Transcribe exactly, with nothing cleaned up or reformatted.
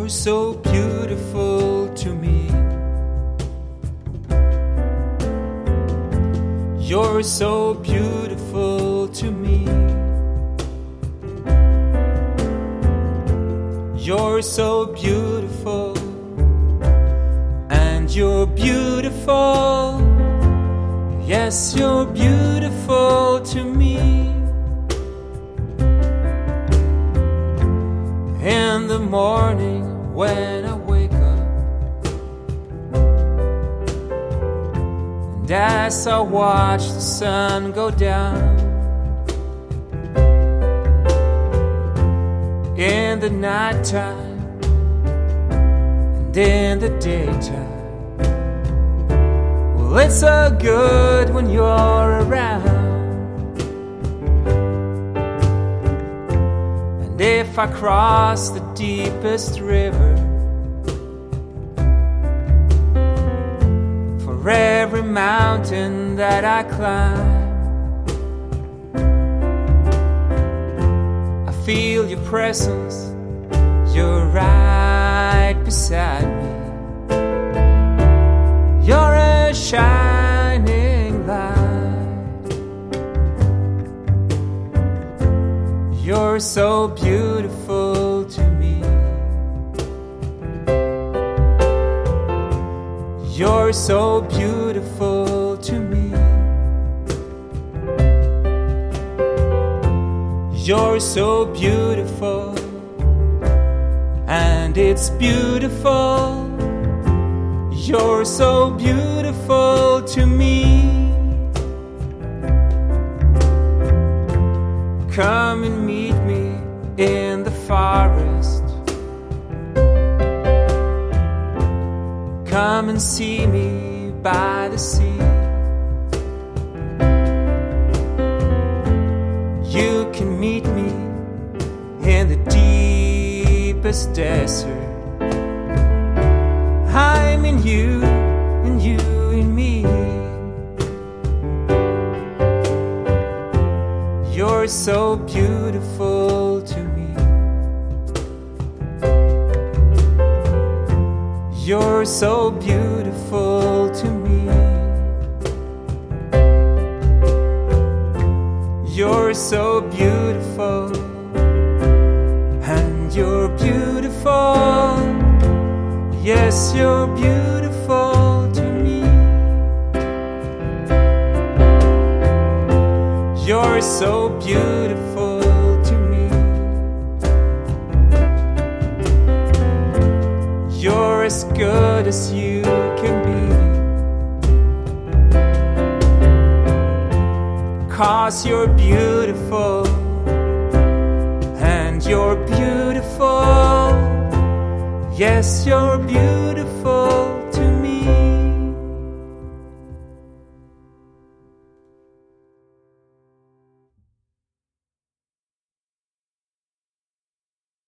You're so beautiful to me. You're so beautiful to me. You're so beautiful, and you're beautiful. Yes, you're beautiful to me. In the morning when I wake up, and as I watch the sun go down, in the nighttime and in the daytime, well, it's so good when you're around. And if I cross the deepest river, for every mountain that I climb, I feel your presence, you're right beside me. You're a shining light. You're so beautiful to me. You're so beautiful to me. You're so beautiful, and it's beautiful. You're so beautiful to me. Come and meet me in the forest. Come and see me by the sea. You can meet me in the deepest desert. I'm in you, and you in me. You're so beautiful to me. You're so beautiful to me. You're so beautiful, and you're beautiful. Yes, you're beautiful to me. You're so beautiful to me. You're as good as you can be. 'Cause you're beautiful, and you're beautiful. Yes, you're beautiful.